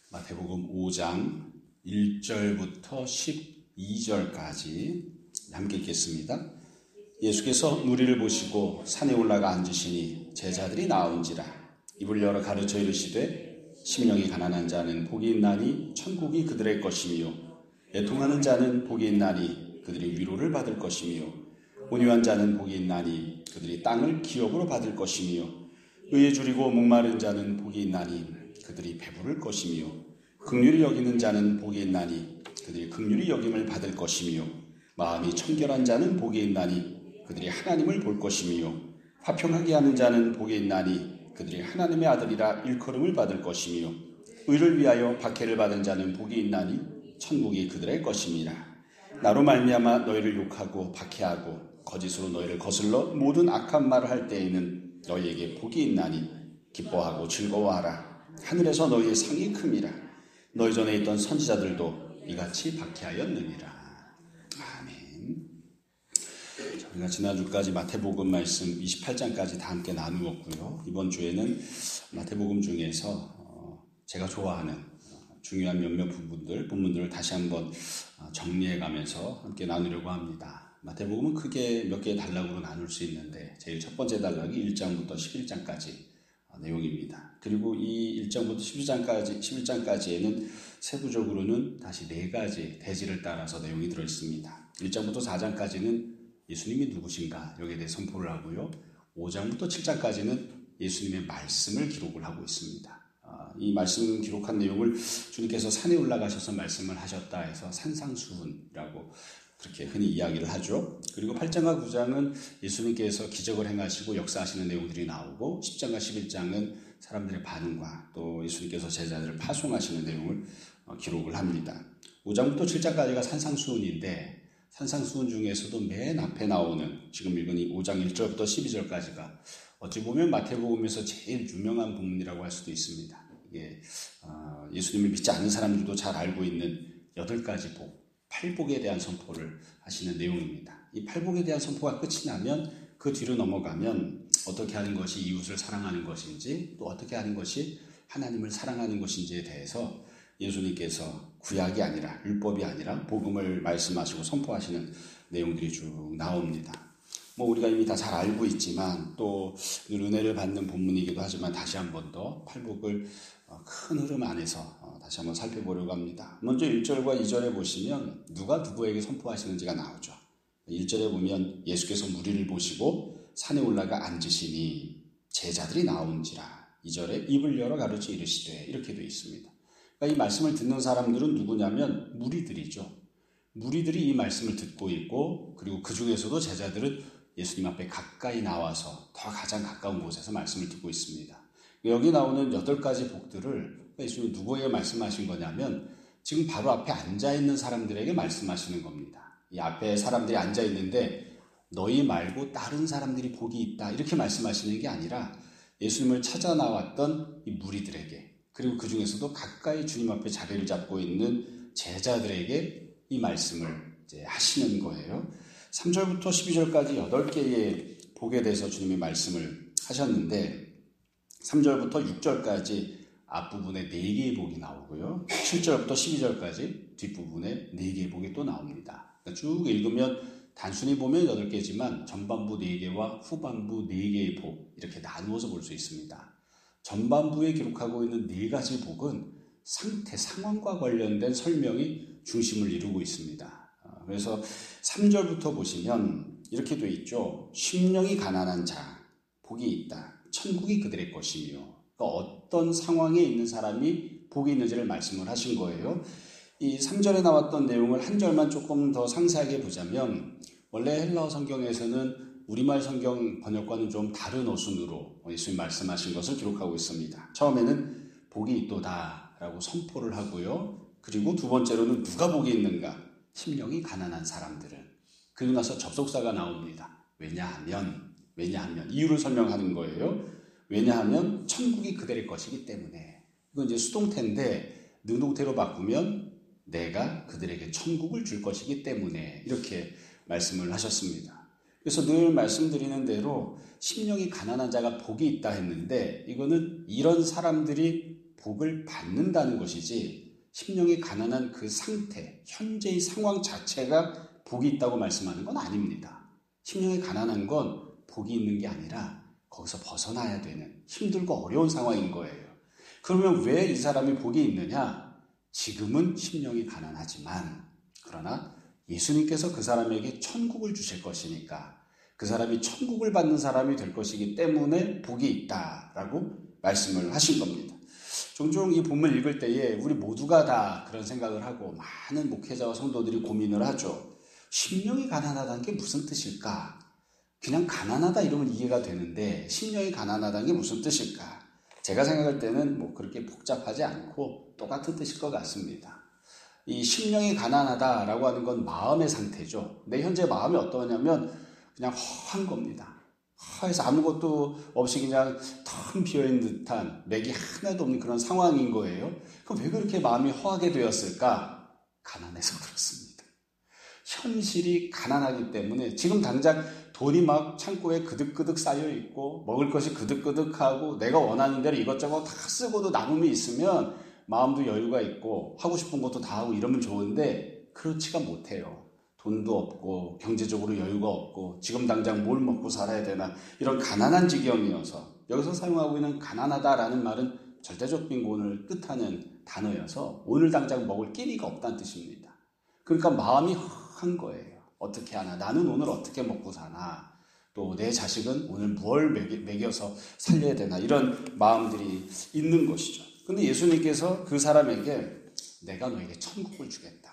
마태복음 5장 1절부터 12절까지 함께 읽겠습니다. 예수께서 무리를 보시고 산에 올라가 앉으시니 제자들이 나온지라 입을 열어 가르쳐 이르시되 심령이 가난한 자는 복이 있나니 천국이 그들의 것이며 애통하는 자는 복이 있나니 그들이 위로를 받을 것이며 온유한 자는 복이 있나니 그들이 땅을 기업으로 받을 것이며 의에 줄이고 목마른 자는 복이 있나니 그들이 배부를 것이며 긍휼히 여기는 자는 복이 있나니 그들이 긍휼히 여김을 받을 것이며 마음이 청결한 자는 복이 있나니 그들이 하나님을 볼 것이며 화평하게 하는 자는 복이 있나니 그들이 하나님의 아들이라 일컬음을 받을 것이며 의를 위하여 박해를 받은 자는 복이 있나니 천국이 그들의 것임이라. 나로 말미암아 너희를 욕하고 박해하고 거짓으로 너희를 거슬러 모든 악한 말을 할 때에는 너희에게 복이 있나니 기뻐하고 즐거워하라. 하늘에서 너희의 상이 큼이라. 너희 전에 있던 선지자들도 이같이 박해하였느니라. 아멘. 저희가 지난주까지 마태복음 말씀 28장까지 다 함께 나누었고요. 이번 주에는 마태복음 중에서 제가 좋아하는 중요한 몇몇 부분들을 다시 한번 정리해가면서 함께 나누려고 합니다. 마태복음은 크게 몇 개의 단락으로 나눌 수 있는데 제일 첫 번째 단락이 1장부터 11장까지 내용입니다. 그리고 이 1장부터 11장까지에는 세부적으로는 다시 4가지 대지를 따라서 내용이 들어있습니다. 1장부터 4장까지는 예수님이 누구신가 여기에 대해 선포를 하고요. 5장부터 7장까지는 예수님의 말씀을 기록을 하고 있습니다. 이 말씀 기록한 내용을 주님께서 산에 올라가셔서 말씀을 하셨다 해서 산상수훈이라고 그렇게 흔히 이야기를 하죠. 그리고 8장과 9장은 예수님께서 기적을 행하시고 역사하시는 내용들이 나오고 10장과 11장은 사람들의 반응과 또 예수님께서 제자들을 파송하시는 내용을 기록을 합니다. 5장부터 7장까지가 산상수훈인데 산상수훈 중에서도 맨 앞에 나오는 지금 읽은 이 5장 1절부터 12절까지가 어찌 보면 마태복음에서 제일 유명한 본문이라고 할 수도 있습니다. 이게 예수님을 믿지 않는 사람들도 잘 알고 있는 8가지 복, 팔복에 대한 선포를 하시는 내용입니다. 이 팔복에 대한 선포가 끝이 나면 그 뒤로 넘어가면 어떻게 하는 것이 이웃을 사랑하는 것인지 또 어떻게 하는 것이 하나님을 사랑하는 것인지에 대해서 예수님께서 구약이 아니라 율법이 아니라 복음을 말씀하시고 선포하시는 내용들이 쭉 나옵니다. 우리가 이미 다 잘 알고 있지만 또 은혜를 받는 본문이기도 하지만 다시 한 번 더 팔복을 큰 흐름 안에서 다시 한번 살펴보려고 합니다. 먼저 1절과 2절에 보시면 누가 누구에게 선포하시는지가 나오죠. 1절에 보면 예수께서 무리를 보시고 산에 올라가 앉으시니 제자들이 나온지라. 2절에 입을 열어 가르쳐 이르시되 이렇게 되어 있습니다. 그러니까 이 말씀을 듣는 사람들은 누구냐면 무리들이죠. 무리들이 이 말씀을 듣고 있고 그리고 그 중에서도 제자들은 예수님 앞에 가까이 나와서 더 가장 가까운 곳에서 말씀을 듣고 있습니다. 여기 나오는 8가지 복들을 예수님이 누구에게 말씀하신 거냐면 지금 바로 앞에 앉아있는 사람들에게 말씀하시는 겁니다. 이 앞에 사람들이 앉아있는데 너희 말고 다른 사람들이 복이 있다 이렇게 말씀하시는 게 아니라 예수님을 찾아 나왔던 이 무리들에게 그리고 그 중에서도 가까이 주님 앞에 자리를 잡고 있는 제자들에게 이 말씀을 이제 하시는 거예요. 3절부터 12절까지 8개의 복에 대해서 주님이 말씀을 하셨는데 3절부터 6절까지 앞부분에 4개의 복이 나오고요. 7절부터 12절까지 뒷부분에 4개의 복이 또 나옵니다. 그러니까 쭉 읽으면 단순히 보면 8개지만 전반부 4개와 후반부 4개의 복 이렇게 나누어서 볼 수 있습니다. 전반부에 기록하고 있는 4가지 복은 상태, 상황과 관련된 설명이 중심을 이루고 있습니다. 그래서 3절부터 보시면 이렇게 되어 있죠. 심령이 가난한 자, 복이 있다. 천국이 그들의 것이며 그러니까 어떤 상황에 있는 사람이 복이 있는지를 말씀을 하신 거예요. 이 3절에 나왔던 내용을 한 절만 조금 더 상세하게 보자면 원래 헬라어 성경에서는 우리말 성경 번역과는 좀 다른 어순으로 예수님 말씀하신 것을 기록하고 있습니다. 처음에는 복이 있도다 라고 선포를 하고요. 그리고 두 번째로는 누가 복이 있는가? 심령이 가난한 사람들은. 그리고 나서 접속사가 나옵니다. 왜냐하면 이유를 설명하는 거예요. 왜냐하면 천국이 그들의 것이기 때문에. 이건 이제 수동태인데 능동태로 바꾸면 내가 그들에게 천국을 줄 것이기 때문에 이렇게 말씀을 하셨습니다. 그래서 늘 말씀드리는 대로 심령이 가난한 자가 복이 있다 했는데 이거는 이런 사람들이 복을 받는다는 것이지 심령이 가난한 그 상태, 현재의 상황 자체가 복이 있다고 말씀하는 건 아닙니다. 심령이 가난한 건 복이 있는 게 아니라 거기서 벗어나야 되는 힘들고 어려운 상황인 거예요. 그러면 왜 이 사람이 복이 있느냐? 지금은 심령이 가난하지만 그러나 예수님께서 그 사람에게 천국을 주실 것이니까 그 사람이 천국을 받는 사람이 될 것이기 때문에 복이 있다라고 말씀을 하신 겁니다. 종종 이 본문 읽을 때에 우리 모두가 다 그런 생각을 하고 많은 목회자와 성도들이 고민을 하죠. 심령이 가난하다는 게 무슨 뜻일까? 그냥 가난하다 이러면 이해가 되는데 심령이 가난하다는 게 무슨 뜻일까? 제가 생각할 때는 뭐 그렇게 복잡하지 않고 똑같은 뜻일 것 같습니다. 이 심령이 가난하다라고 하는 건 마음의 상태죠. 내 현재 마음이 어떠냐면 그냥 허한 겁니다. 허해서 아무것도 없이 그냥 텅 비어있는 듯한 맥이 하나도 없는 그런 상황인 거예요. 그럼 왜 그렇게 마음이 허하게 되었을까? 가난해서 그렇습니다. 현실이 가난하기 때문에 지금 당장 돈이 막 창고에 그득그득 쌓여있고 먹을 것이 그득그득하고 내가 원하는 대로 이것저것 다 쓰고도 남음이 있으면 마음도 여유가 있고 하고 싶은 것도 다 하고 이러면 좋은데 그렇지가 못해요. 돈도 없고 경제적으로 여유가 없고 지금 당장 뭘 먹고 살아야 되나 이런 가난한 지경이어서 여기서 사용하고 있는 가난하다라는 말은 절대적 빈곤을 뜻하는 단어여서 오늘 당장 먹을 끼니가 없다는 뜻입니다. 그러니까 마음이 허한 거예요. 어떻게 하나? 나는 오늘 어떻게 먹고 사나? 또 내 자식은 오늘 뭘 먹여서 살려야 되나? 이런 마음들이 있는 것이죠. 근데 예수님께서 그 사람에게 내가 너에게 천국을 주겠다.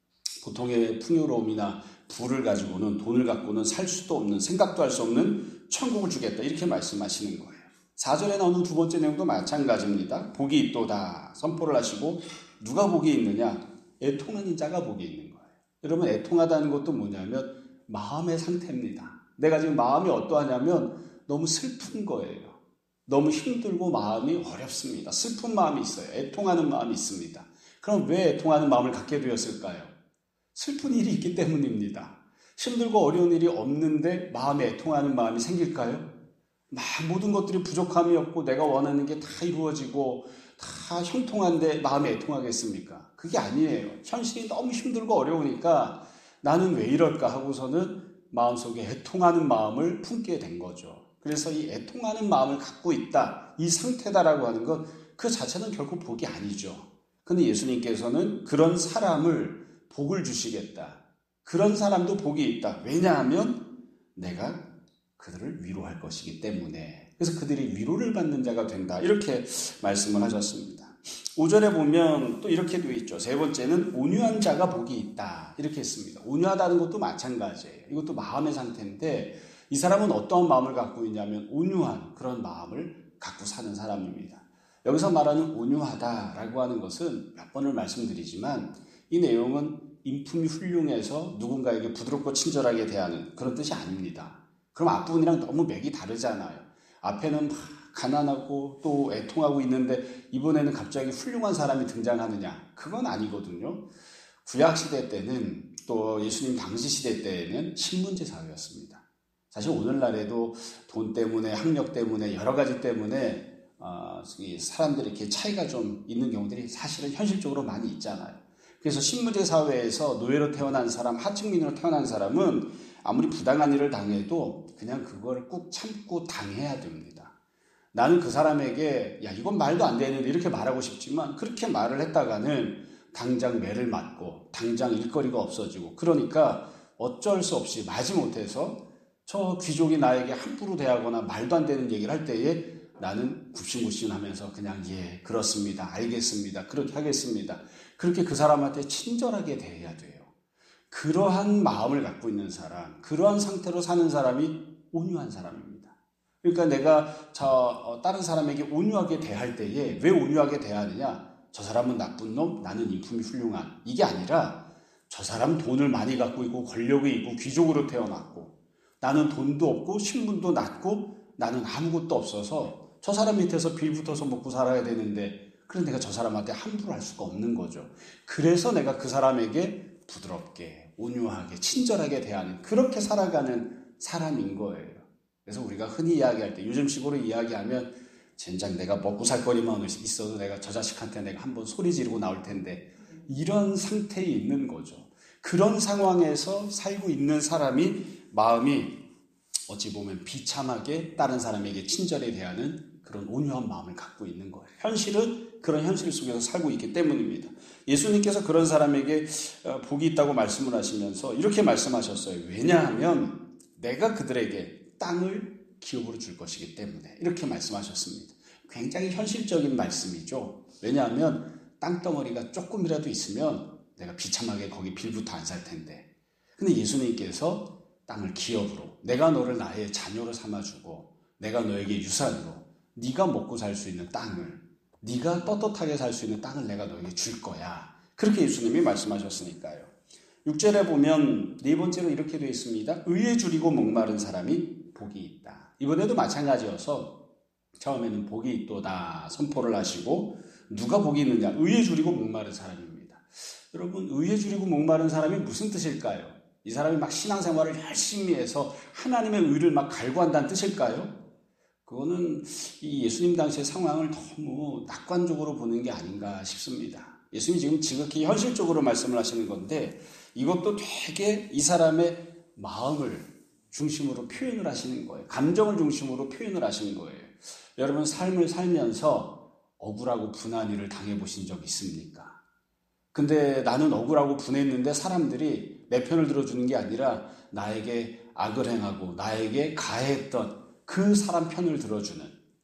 보통의 풍요로움이나 부를 가지고는 돈을 갖고는 살 수도 없는 생각도 할 수 없는 천국을 주겠다. 이렇게 말씀하시는 거예요. 4절에 나오는 두 번째 내용도 마찬가지입니다. 복이 있도다 선포를 하시고 누가 복이 있느냐? 애통하는 자가 복이 있는 거예요. 여러분 애통하다는 것도 뭐냐면 마음의 상태입니다. 내가 지금 마음이 어떠하냐면 너무 슬픈 거예요. 너무 힘들고 마음이 어렵습니다. 슬픈 마음이 있어요. 애통하는 마음이 있습니다. 그럼 왜 애통하는 마음을 갖게 되었을까요? 슬픈 일이 있기 때문입니다. 힘들고 어려운 일이 없는데 마음에 애통하는 마음이 생길까요? 막 모든 것들이 부족함이 없고 내가 원하는 게 다 이루어지고 다 형통한데 마음에 애통하겠습니까? 그게 아니에요. 현실이 너무 힘들고 어려우니까 나는 왜 이럴까 하고서는 마음속에 애통하는 마음을 품게 된 거죠. 그래서 이 애통하는 마음을 갖고 있다, 이 상태다라고 하는 건 그 자체는 결코 복이 아니죠. 근데 예수님께서는 그런 사람을 복을 주시겠다. 그런 사람도 복이 있다. 왜냐하면 내가 그들을 위로할 것이기 때문에. 그래서 그들이 위로를 받는 자가 된다. 이렇게 말씀을 하셨습니다. 5절에 보면 또 이렇게 되어 있죠. 세 번째는 온유한 자가 복이 있다. 이렇게 했습니다. 온유하다는 것도 마찬가지예요. 이것도 마음의 상태인데 이 사람은 어떠한 마음을 갖고 있냐면 온유한 그런 마음을 갖고 사는 사람입니다. 여기서 말하는 온유하다라고 하는 것은 몇 번을 말씀드리지만 이 내용은 인품이 훌륭해서 누군가에게 부드럽고 친절하게 대하는 그런 뜻이 아닙니다. 그럼 앞부분이랑 너무 맥이 다르잖아요. 앞에는 막 가난하고 또 애통하고 있는데 이번에는 갑자기 훌륭한 사람이 등장하느냐? 그건 아니거든요. 구약시대 때는 또 예수님 당시 시대 때에는 신문제 사회였습니다. 사실 오늘날에도 돈 때문에 학력 때문에 여러 가지 때문에 사람들이 이렇게 차이가 좀 있는 경우들이 사실은 현실적으로 많이 있잖아요. 그래서 신문제 사회에서 노예로 태어난 사람, 하층민으로 태어난 사람은 아무리 부당한 일을 당해도 그냥 그걸 꾹 참고 당해야 됩니다. 나는 그 사람에게 야 이건 말도 안 되는데 이렇게 말하고 싶지만 그렇게 말을 했다가는 당장 매를 맞고 당장 일거리가 없어지고 그러니까 어쩔 수 없이 마지못해서 저 귀족이 나에게 함부로 대하거나 말도 안 되는 얘기를 할 때에 나는 굽신굽신하면서 그냥 예 그렇습니다 알겠습니다 그렇게 하겠습니다 그렇게 그 사람한테 친절하게 대해야 돼요. 그러한 마음을 갖고 있는 사람, 그러한 상태로 사는 사람이 온유한 사람입니다. 그러니까 내가 다른 사람에게 온유하게 대할 때에 왜 온유하게 대하느냐? 저 사람은 나쁜 놈, 나는 인품이 훌륭한. 이게 아니라 저 사람 돈을 많이 갖고 있고 권력이 있고 귀족으로 태어났고 나는 돈도 없고 신분도 낮고 나는 아무것도 없어서 저 사람 밑에서 빌붙어서 먹고 살아야 되는데 그런데 내가 저 사람한테 함부로 할 수가 없는 거죠. 그래서 내가 그 사람에게 부드럽게 온유하게 친절하게 대하는 그렇게 살아가는 사람인 거예요. 그래서 우리가 흔히 이야기할 때 요즘식으로 이야기하면 젠장 내가 먹고 살 거리만 있어도 내가 저 자식한테 내가 한번 소리 지르고 나올 텐데, 이런 상태에 있는 거죠. 그런 상황에서 살고 있는 사람이 마음이 어찌 보면 비참하게 다른 사람에게 친절히 대하는 그런 온유한 마음을 갖고 있는 거예요. 현실은 그런 현실 속에서 살고 있기 때문입니다. 예수님께서 그런 사람에게 복이 있다고 말씀을 하시면서 이렇게 말씀하셨어요. 왜냐하면 내가 그들에게 땅을 기업으로 줄 것이기 때문에, 이렇게 말씀하셨습니다. 굉장히 현실적인 말씀이죠. 왜냐하면 땅덩어리가 조금이라도 있으면 내가 비참하게 거기 빌부터 안 살 텐데, 근데 예수님께서 땅을 기업으로, 내가 너를 나의 자녀로 삼아주고 내가 너에게 유산으로 네가 먹고 살 수 있는 땅을, 네가 떳떳하게 살 수 있는 땅을 내가 너에게 줄 거야. 그렇게 예수님이 말씀하셨으니까요. 6절에 보면 네 번째로 이렇게 되어 있습니다. 의에 줄이고 목마른 사람이 복이 있다. 이번에도 마찬가지여서 처음에는 복이 있도다 선포를 하시고, 누가 복이 있느냐? 의에 줄이고 목마른 사람입니다. 여러분, 의에 줄이고 목마른 사람이 무슨 뜻일까요? 이 사람이 막 신앙생활을 열심히 해서 하나님의 의를 막 갈구한다는 뜻일까요? 그거는 이 예수님 당시의 상황을 너무 낙관적으로 보는 게 아닌가 싶습니다. 예수님이 지금 지극히 현실적으로 말씀을 하시는 건데, 이것도 되게 이 사람의 마음을 중심으로 표현을 하시는 거예요. 감정을 중심으로 표현을 하시는 거예요. 여러분, 삶을 살면서 억울하고 분한 일을 당해보신 적 있습니까? 근데 나는 억울하고 분했는데 사람들이 내 편을 들어주는 게 아니라 나에게 악을 행하고 나에게 가해했던 그 사람 편을 들어주는,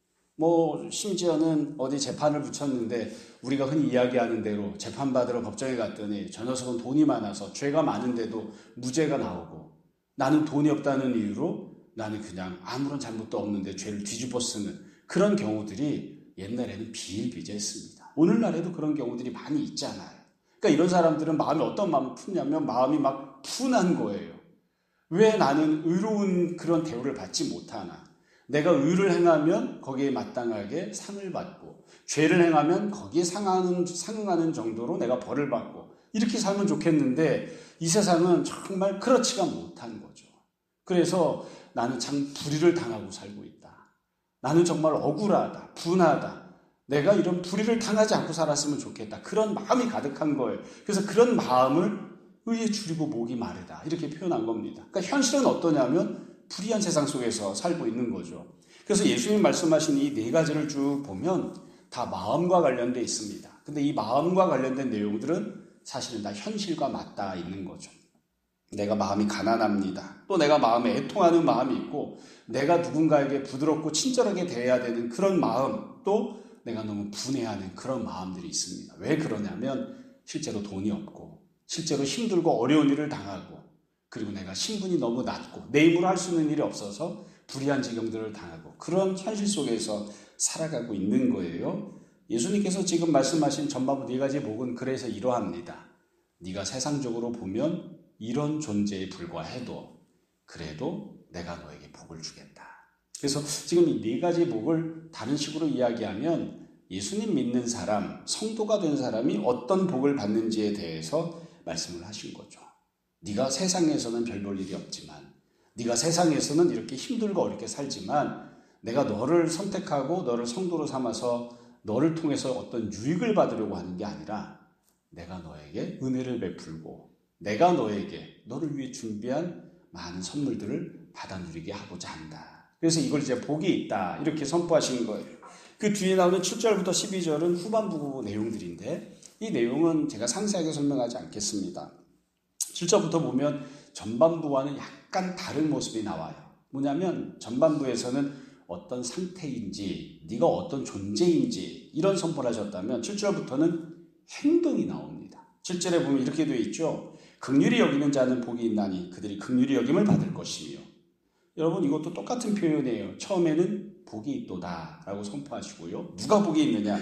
심지어는 어디 재판을 붙였는데 우리가 흔히 이야기하는 대로 재판받으러 법정에 갔더니 저 녀석은 돈이 많아서 죄가 많은데도 무죄가 나오고, 나는 돈이 없다는 이유로 나는 그냥 아무런 잘못도 없는데 죄를 뒤집어 쓰는 그런 경우들이 옛날에는 비일비재했습니다. 오늘날에도 그런 경우들이 많이 있잖아요. 그러니까 이런 사람들은 마음이 어떤 마음을 품냐면 마음이 막 분한 거예요. 왜 나는 의로운 그런 대우를 받지 못하나? 내가 의를 행하면 거기에 마땅하게 상을 받고, 죄를 행하면 거기에 상응하는 정도로 내가 벌을 받고, 이렇게 살면 좋겠는데 이 세상은 정말 그렇지가 못한 거죠. 그래서 나는 참 불의를 당하고 살고 있다. 나는 정말 억울하다, 분하다. 내가 이런 불의를 당하지 않고 살았으면 좋겠다. 그런 마음이 가득한 거예요. 그래서 그런 마음을 의에 줄이고 목이 마르다, 이렇게 표현한 겁니다. 그러니까 현실은 어떠냐면 불의한 세상 속에서 살고 있는 거죠. 그래서 예수님 말씀하신 이 네 가지를 쭉 보면 다 마음과 관련되어 있습니다. 근데 이 마음과 관련된 내용들은 사실은 다 현실과 맞닿아 있는 거죠. 내가 마음이 가난합니다. 또 내가 마음에 애통하는 마음이 있고, 내가 누군가에게 부드럽고 친절하게 대해야 되는 그런 마음, 또 내가 너무 분해하는 그런 마음들이 있습니다. 왜 그러냐면 실제로 돈이 없고, 실제로 힘들고 어려운 일을 당하고, 그리고 내가 신분이 너무 낮고 내 힘으로 할 수 있는 일이 없어서 불의한 지경들을 당하고, 그런 현실 속에서 살아가고 있는 거예요. 예수님께서 지금 말씀하신 전반부 네 가지 복은 그래서 이러합니다. 네가 세상적으로 보면 이런 존재에 불과해도 그래도 내가 너에게 복을 주겠다. 그래서 지금 이 네 가지 복을 다른 식으로 이야기하면 예수님 믿는 사람, 성도가 된 사람이 어떤 복을 받는지에 대해서 말씀을 하신 거죠. 네가 세상에서는 별 볼 일이 없지만, 네가 세상에서는 이렇게 힘들고 어렵게 살지만, 내가 너를 선택하고 너를 성도로 삼아서 너를 통해서 어떤 유익을 받으려고 하는 게 아니라 내가 너에게 은혜를 베풀고 내가 너에게 너를 위해 준비한 많은 선물들을 받아 누리게 하고자 한다. 그래서 이걸 이제 복이 있다, 이렇게 선포하신 거예요. 그 뒤에 나오는 7절부터 12절은 후반부 내용들인데 이 내용은 제가 상세하게 설명하지 않겠습니다. 7절부터 보면 전반부와는 약간 다른 모습이 나와요. 뭐냐면 전반부에서는 어떤 상태인지, 네가 어떤 존재인지 이런 선포를 하셨다면 7절부터는 행동이 나옵니다. 7절에 보면 이렇게 되어 있죠. 긍휼히 여기는 자는 복이 있나니 그들이 긍휼히 여김을 받을 것이며. 여러분, 이것도 똑같은 표현이에요. 처음에는 복이 있도다 라고 선포하시고요. 누가 복이 있느냐?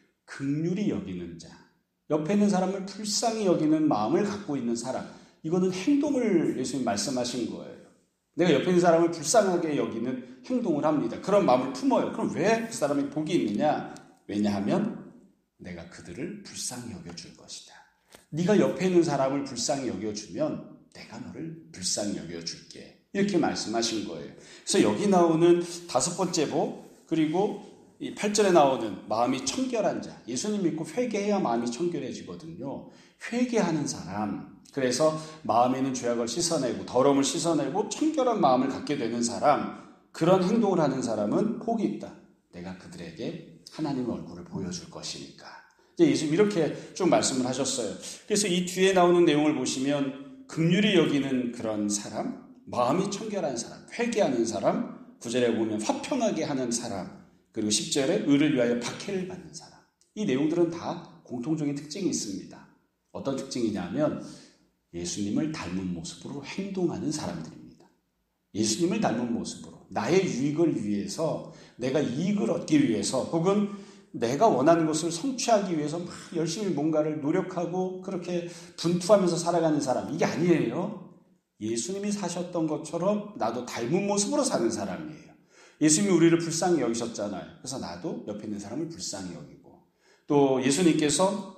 긍휼히 여기는 자, 옆에 있는 사람을 불쌍히 여기는 마음을 갖고 있는 사람. 이거는 행동을 예수님 말씀하신 거예요. 내가 옆에 있는 사람을 불쌍하게 여기는 행동을 합니다. 그런 마음을 품어요. 그럼 왜 그 사람이 복이 있느냐? 왜냐하면 내가 그들을 불쌍히 여겨줄 것이다. 네가 옆에 있는 사람을 불쌍히 여겨주면 내가 너를 불쌍히 여겨줄게. 이렇게 말씀하신 거예요. 그래서 여기 나오는 5번째 복, 그리고 이 8절에 나오는 마음이 청결한 자, 예수님 믿고 회개해야 마음이 청결해지거든요. 회개하는 사람, 그래서 마음에 있는 죄악을 씻어내고 더러움을 씻어내고 청결한 마음을 갖게 되는 사람, 그런 행동을 하는 사람은 복이 있다. 내가 그들에게 하나님의 얼굴을 보여줄 것이니까. 이제 예수님 이렇게 좀 말씀을 하셨어요. 그래서 이 뒤에 나오는 내용을 보시면 긍휼히 여기는 그런 사람, 마음이 청결한 사람, 회개하는 사람, 9절에 보면 화평하게 하는 사람, 그리고 10절에 의를 위하여 박해를 받는 사람. 이 내용들은 다 공통적인 특징이 있습니다. 어떤 특징이냐면 예수님을 닮은 모습으로 행동하는 사람들입니다. 예수님을 닮은 모습으로 나의 유익을 위해서, 내가 이익을 얻기 위해서, 혹은 내가 원하는 것을 성취하기 위해서 막 열심히 뭔가를 노력하고 그렇게 분투하면서 살아가는 사람, 이게 아니에요. 예수님이 사셨던 것처럼 나도 닮은 모습으로 사는 사람이에요. 예수님이 우리를 불쌍히 여기셨잖아요. 그래서 나도 옆에 있는 사람을 불쌍히 여기고, 또 예수님께서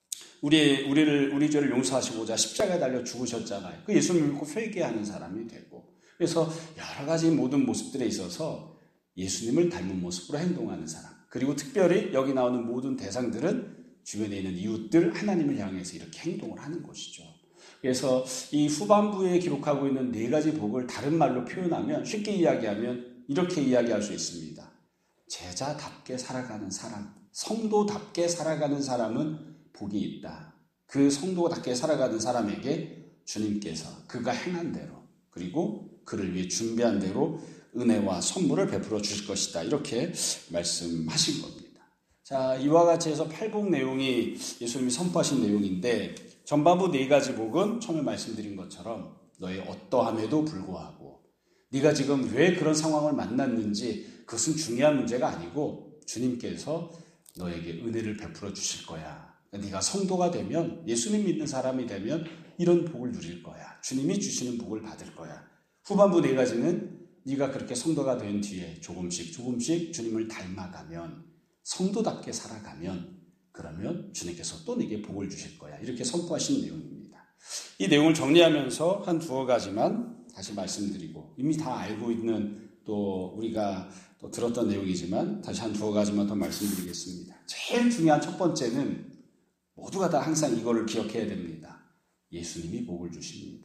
우리 죄를 용서하시고자 십자가에 달려 죽으셨잖아요. 그 예수님을 믿고 회개하는 사람이 되고, 그래서 여러 가지 모든 모습들에 있어서 예수님을 닮은 모습으로 행동하는 사람, 그리고 특별히 여기 나오는 모든 대상들은 주변에 있는 이웃들, 하나님을 향해서 이렇게 행동을 하는 것이죠. 그래서 이 후반부에 기록하고 있는 4가지 복을 다른 말로 표현하면, 쉽게 이야기하면 이렇게 이야기할 수 있습니다. 제자답게 살아가는 사람, 성도답게 살아가는 사람은 복이 있다. 그 성도답게 살아가는 사람에게 주님께서 그가 행한 대로, 그리고 그를 위해 준비한 대로 은혜와 선물을 베풀어 주실 것이다. 이렇게 말씀하신 겁니다. 자, 이와 같이 해서 8복 내용이 예수님이 선포하신 내용인데, 전반부 4가지 복은 처음에 말씀드린 것처럼 너의 어떠함에도 불구하고 네가 지금 왜 그런 상황을 만났는지 그것은 중요한 문제가 아니고 주님께서 너에게 은혜를 베풀어 주실 거야. 네가 성도가 되면, 예수님 믿는 사람이 되면 이런 복을 누릴 거야. 주님이 주시는 복을 받을 거야. 후반부 4가지는 네가 그렇게 성도가 된 뒤에 조금씩 주님을 닮아가면, 성도답게 살아가면, 그러면 주님께서 또 네게 복을 주실 거야. 이렇게 선포하신 내용입니다. 이 내용을 정리하면서 한 2가지만 다시 말씀드리고, 이미 다 알고 있는, 또 우리가 또 들었던 내용이지만 다시 한 2가지만 더 말씀드리겠습니다. 제일 중요한 첫 번째는 모두가 다 항상 이거를 기억해야 됩니다. 예수님이 복을 주십니다.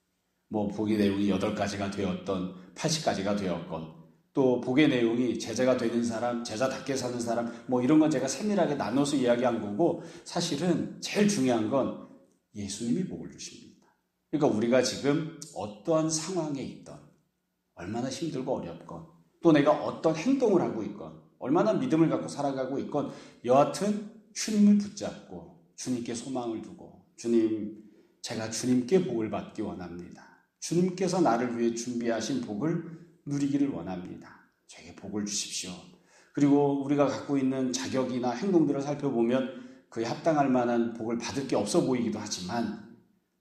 뭐 복의 내용이 8가지가 되었던 80가지가 되었건, 또 복의 내용이 제자가 되는 사람, 제자답게 사는 사람, 뭐 이런 건 제가 세밀하게 나눠서 이야기한 거고, 사실은 제일 중요한 건 예수님이 복을 주십니다. 그러니까 우리가 지금 어떠한 상황에 있던, 얼마나 힘들고 어렵건, 또 내가 어떤 행동을 하고 있건, 얼마나 믿음을 갖고 살아가고 있건, 여하튼 주님을 붙잡고 주님께 소망을 두고, 주님, 제가 주님께 복을 받기 원합니다. 주님께서 나를 위해 준비하신 복을 누리기를 원합니다. 저에게 복을 주십시오. 그리고 우리가 갖고 있는 자격이나 행동들을 살펴보면 그에 합당할 만한 복을 받을 게 없어 보이기도 하지만,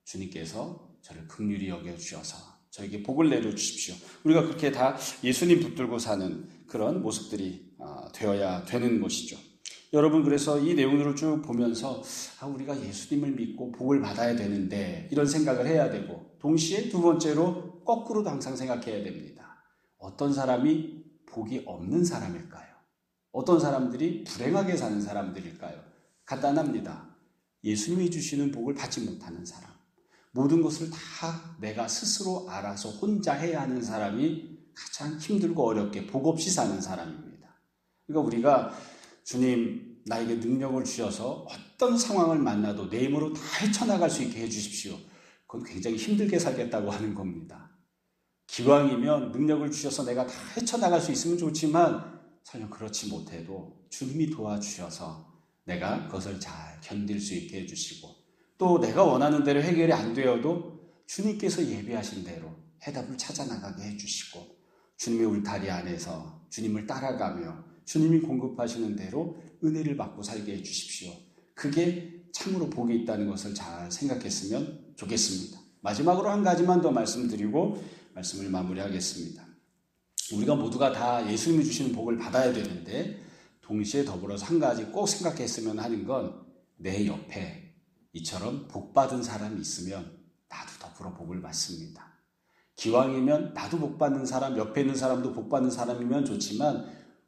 주님께서 저를 긍휼히 여겨주셔서 저에게 복을 내려주십시오. 우리가 그렇게 다 예수님 붙들고 사는 그런 모습들이 되어야 되는 것이죠. 여러분, 그래서 이 내용들을 쭉 보면서 우리가 예수님을 믿고 복을 받아야 되는데, 이런 생각을 해야 되고, 동시에 2번째로 거꾸로도 항상 생각해야 됩니다. 어떤 사람이 복이 없는 사람일까요? 어떤 사람들이 불행하게 사는 사람들일까요? 간단합니다. 예수님이 주시는 복을 받지 못하는 사람, 모든 것을 다 내가 스스로 알아서 혼자 해야 하는 사람이 가장 힘들고 어렵게 복 없이 사는 사람입니다. 그러니까 우리가 주님, 나에게 능력을 주셔서 어떤 상황을 만나도 내 힘으로 다 헤쳐나갈 수 있게 해주십시오. 그건 굉장히 힘들게 살겠다고 하는 겁니다. 기왕이면 능력을 주셔서 내가 다 헤쳐나갈 수 있으면 좋지만, 설령 그렇지 못해도 주님이 도와주셔서 내가 그것을 잘 견딜 수 있게 해주시고, 또 내가 원하는 대로 해결이 안 되어도 주님께서 예비하신 대로 해답을 찾아나가게 해주시고, 주님의 울타리 안에서 주님을 따라가며 주님이 공급하시는 대로 은혜를 받고 살게 해주십시오. 그게 참으로 복이 있다는 것을 잘 생각했으면 좋겠습니다. 마지막으로 한 가지만 더 말씀드리고 말씀을 마무리하겠습니다. 우리가 모두가 다 예수님이 주시는 복을 받아야 되는데, 동시에 더불어서 한 가지 꼭 생각했으면 하는 건, 내 옆에 이처럼 복받은 사람이 있으면 나도 더불어 복을 받습니다. 기왕이면 나도 복받는 사람, 옆에 있는 사람도 복받는 사람이면 좋지만,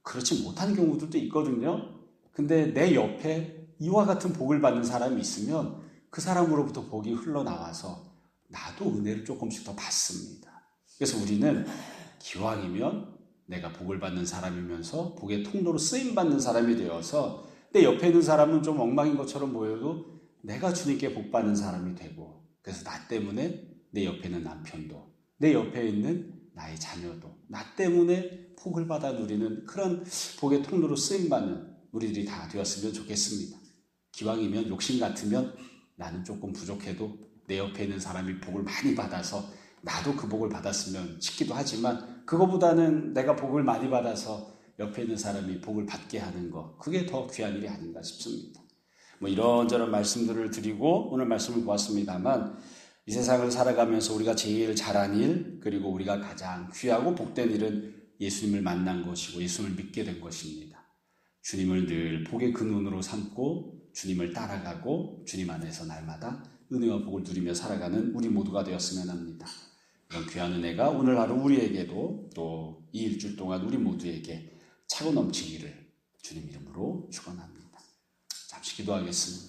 그렇지 못한 경우들도 있거든요. 근데 내 옆에 이와 같은 복을 받는 사람이 있으면 그 사람으로부터 복이 흘러나와서 나도 은혜를 조금씩 더 받습니다. 그래서 우리는 기왕이면 내가 복을 받는 사람이면서 복의 통로로 쓰임받는 사람이 되어서 내 옆에 있는 사람은 좀 엉망인 것처럼 보여도 내가 주님께 복 받는 사람이 되고, 그래서 나 때문에 내 옆에 있는 남편도, 내 옆에 있는 나의 자녀도 나 때문에 복을 받아 누리는 그런 복의 통로로 쓰임받는 우리들이 다 되었으면 좋겠습니다. 기왕이면 욕심 같으면 나는 조금 부족해도 내 옆에 있는 사람이 복을 많이 받아서 나도 그 복을 받았으면 싶기도 하지만, 그거보다는 내가 복을 많이 받아서 옆에 있는 사람이 복을 받게 하는 것, 그게 더 귀한 일이 아닌가 싶습니다. 이런저런 말씀들을 드리고 오늘 말씀을 보았습니다만, 이 세상을 살아가면서 우리가 제일 잘한 일, 그리고 우리가 가장 귀하고 복된 일은 예수님을 만난 것이고 예수님을 믿게 된 것입니다. 주님을 늘 복의 근원으로 삼고 주님을 따라가고 주님 안에서 날마다 은혜와 복을 누리며 살아가는 우리 모두가 되었으면 합니다. 이런 귀한 은혜가 오늘 하루 우리에게도 또 이 일주일 동안 우리 모두에게 차고 넘치기를 주님 이름으로 축원합니다. 잠시 기도하겠습니다.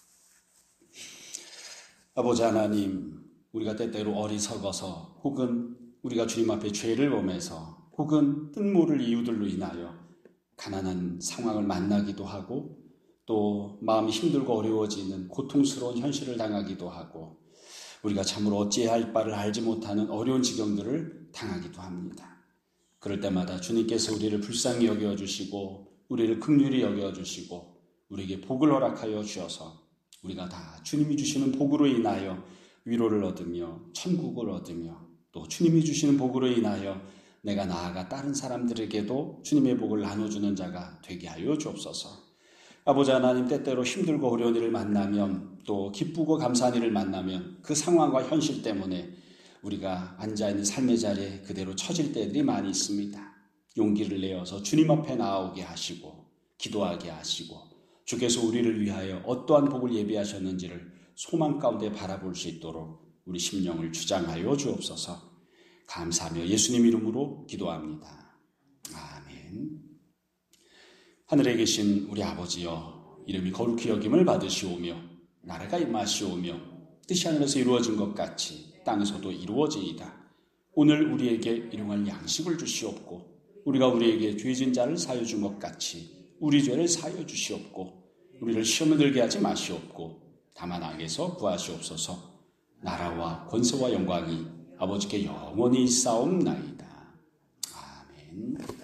아버지 하나님, 우리가 때때로 어리석어서 혹은 우리가 주님 앞에 죄를 범해서 혹은 뜻모를 이유들로 인하여 가난한 상황을 만나기도 하고 또 마음이 힘들고 어려워지는 고통스러운 현실을 당하기도 하고 우리가 참으로 어찌해야 할 바를 알지 못하는 어려운 지경들을 당하기도 합니다. 그럴 때마다 주님께서 우리를 불쌍히 여겨주시고 우리를 긍휼히 여겨주시고 우리에게 복을 허락하여 주셔서 우리가 다 주님이 주시는 복으로 인하여 위로를 얻으며 천국을 얻으며 또 주님이 주시는 복으로 인하여 내가 나아가 다른 사람들에게도 주님의 복을 나눠주는 자가 되게 하여 주옵소서. 아버지 하나님, 때때로 힘들고 어려운 일을 만나면 또 기쁘고 감사한 일을 만나면 그 상황과 현실 때문에 우리가 앉아있는 삶의 자리에 그대로 처질 때들이 많이 있습니다. 용기를 내어서 주님 앞에 나오게 하시고 기도하게 하시고 주께서 우리를 위하여 어떠한 복을 예비하셨는지를 소망 가운데 바라볼 수 있도록 우리 심령을 주장하여 주옵소서. 감사하며 예수님 이름으로 기도합니다. 아멘. 하늘에 계신 우리 아버지여, 이름이 거룩히 여김을 받으시오며 나라가 임하시오며 뜻이 하늘에서 이루어진 것 같이 땅에서도 이루어지이다. 오늘 우리에게 일용할 양식을 주시옵고 우리가 우리에게 죄진 자를 사하여 준 것 같이 우리 죄를 사하여 주시옵고 우리를 시험에 들게 하지 마시옵고 다만 악에서 구하시옵소서. 나라와 권세와 영광이 아버지께 영원히 있사옵나이다. 아멘.